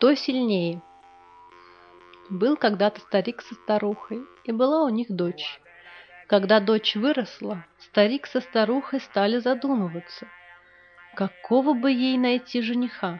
Кто сильнее? Был когда-то старик со старухой, и была у них дочь. Когда дочь выросла, старик со старухой стали задумываться, какого бы ей найти жениха.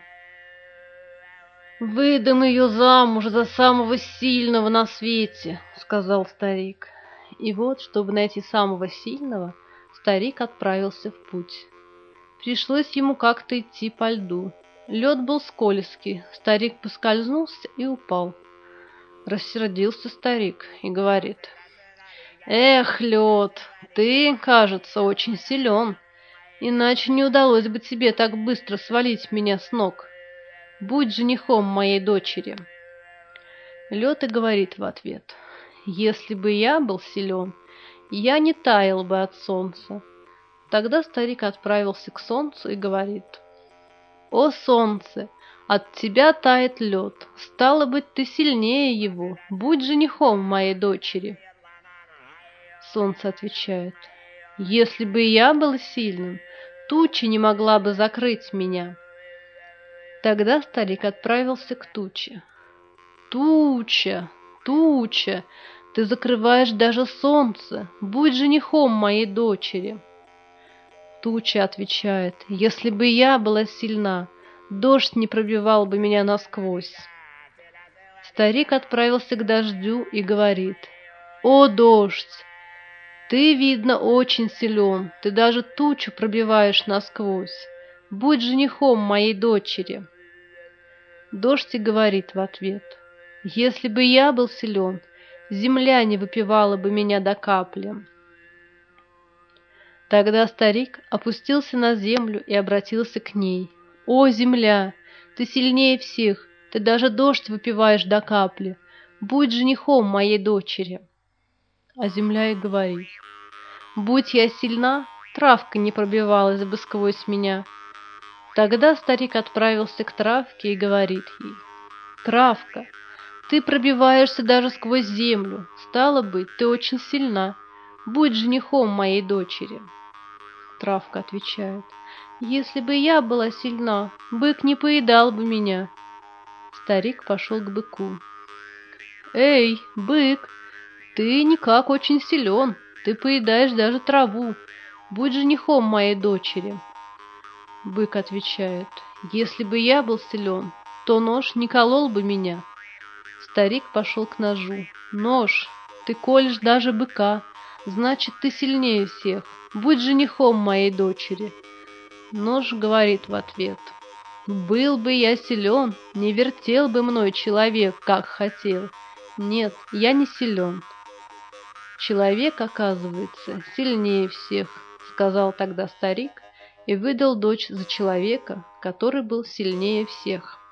«Выдам ее замуж за самого сильного на свете», — сказал старик. И вот, чтобы найти самого сильного, старик отправился в путь. Пришлось ему как-то идти по льду. Лед был скользкий, старик поскользнулся и упал. Рассердился старик и говорит: «Эх, лед, ты, кажется, очень силен, иначе не удалось бы тебе так быстро свалить меня с ног. Будь женихом моей дочери». Лед и говорит в ответ: «Если бы я был силен, я не таял бы от солнца». Тогда старик отправился к солнцу и говорит: «О, солнце, от тебя тает лед, стало быть, ты сильнее его, будь женихом моей дочери». Солнце отвечает: «Если бы я был сильным, туча не могла бы закрыть меня». Тогда старик отправился к туче. «Туча, туча, ты закрываешь даже солнце, будь женихом моей дочери». Туча отвечает: «Если бы я была сильна, дождь не пробивал бы меня насквозь». Старик отправился к дождю и говорит: «О, дождь, ты, видно, очень силен, ты даже тучу пробиваешь насквозь. Будь женихом моей дочери». Дождь и говорит в ответ: «Если бы я был силен, земля не выпивала бы меня до капли». Тогда старик опустился на землю и обратился к ней: «О, земля, ты сильнее всех, ты даже дождь выпиваешь до капли. Будь женихом моей дочери». А земля и говорит: «Будь я сильна, травка не пробивалась бы сквозь меня». Тогда старик отправился к травке и говорит ей: «Травка, ты пробиваешься даже сквозь землю, стало быть, ты очень сильна. Будь женихом моей дочери». Травка отвечает: «Если бы я была сильна, бык не поедал бы меня». Старик пошел к быку. «Эй, бык, ты никак очень силен, ты поедаешь даже траву. Будь женихом моей дочери». Бык отвечает: «Если бы я был силен, то нож не колол бы меня». Старик пошел к ножу. «Нож, ты колешь даже быка, значит, ты сильнее всех. Будь женихом моей дочери». Нож говорит в ответ: «Был бы я силен, не вертел бы мной человек, как хотел. Нет, я не силен». «Человек, оказывается, сильнее всех», — сказал тогда старик и выдал дочь за человека, который был сильнее всех.